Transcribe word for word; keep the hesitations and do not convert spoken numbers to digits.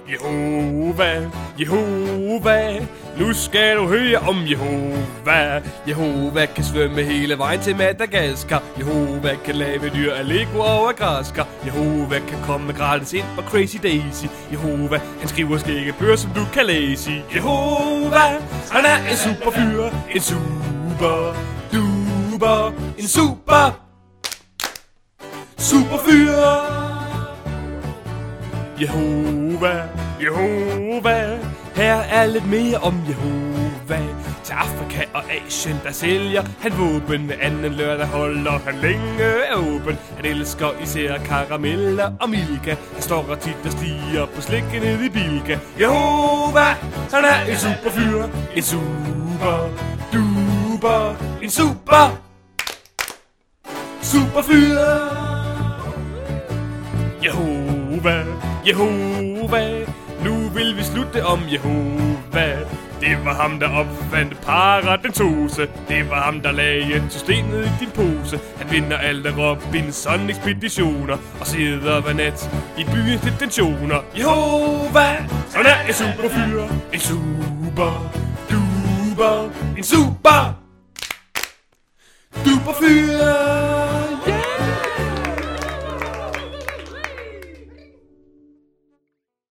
Jehova, Jehova, nu skal du høre om Jehova. Jehova kan svømme hele vejen til Madagaskar. Jehova kan lave dyr af Lego og af græskar. Jehova kan komme gratis ind på Crazy Daisy. Jehova, han skriver skægge bøger, som du kan læse i. Jehova, han er en super fyr, en super duper, en super super fyr. Jehova, Jehova, her er lidt mere om Jehova. Til Afrika og Asien, der sælger han våben. Med anden lørdag holder han længe af åben. Han elsker især karameller og milka. Han står og tit og stiger på slikke ned i Bilka. Jehova, han er en super fyr, en super duper, en super super fyr. Jehova, Jehova, nu vil vi slutte om Jehova. Det var ham, der opfandt paradentose. Det var ham, der lagde systemet i din pose. Han vinder alle Robinson-ekspeditioner og sidder hver nat i byens detentioner. Jehova, han er en super fyr, en super duper, en super